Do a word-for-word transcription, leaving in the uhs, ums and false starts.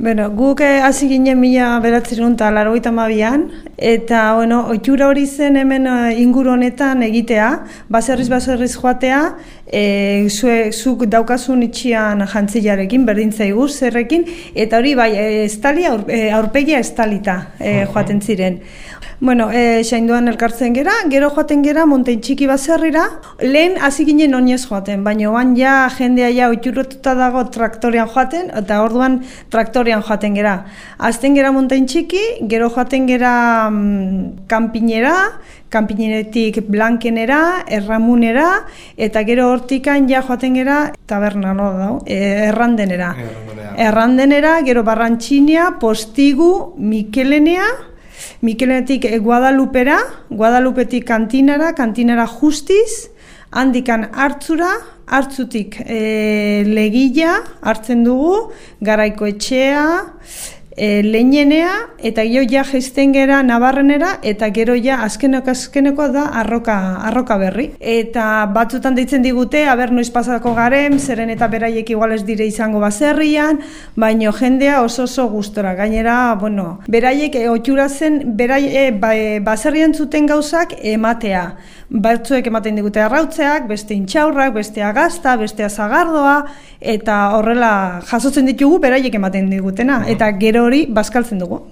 Bueno, guk hasi ginen mila bederatziehun eta laurogeita hamabian, eta bueno, ohitura hori zen hemen inguru honetan egitea, baserriz baserriz joatea, e, zue, zuk daukazun itxian jantzilarekin, berdin zaigu zerrekin, eta hori bai, estali, aur, aurpegia estalita e, joaten ziren. Bueno, e, xainduan elkartzen gera, gero joaten gera Montein Txiki baserrira, lehen hasi ginen oinez joaten, baina oan ja jendea ja ohituratuta dago traktorean joaten, eta orduan traktorean joaten gera. Azten gera Montein Txiki, gero joaten gera mm, kanpinera, kanpineretik Blankenera, Erramunera, eta gero hortikan ja joaten gera taberna, no da, e, Errandenera. Errandenera, gero Barrantxinia, Postigu, Mikelenea, Mikelenetik Guadalupera, Guadalupetik Kantinara, Kantinara Justiz, handikan Hartzura, Hartzutik e, Legilla hartzen dugu, Garaiko Etxea, e, Leinenea, eta gero ja jaisten gera Nabarrenera, eta gero ja azkeneko azkeneko da arroka, arroka berri. Eta batzutan deitzen digute, aber noiz pasako garen, zeren eta beraiek igual ez dire izango baserrian, baino jendea oso oso gustora. Gainera, bueno, beraiek e, ohitura zen, berai, e, ba, e, baserrian zuten gauzak ematea. Batzuek ematen digute arrautzeak, beste intxaurrak, beste agazta, beste azagardoa, eta horrela jasotzen ditugu beraiek ematen digutena, eta gero hori bazkaltzen dugu.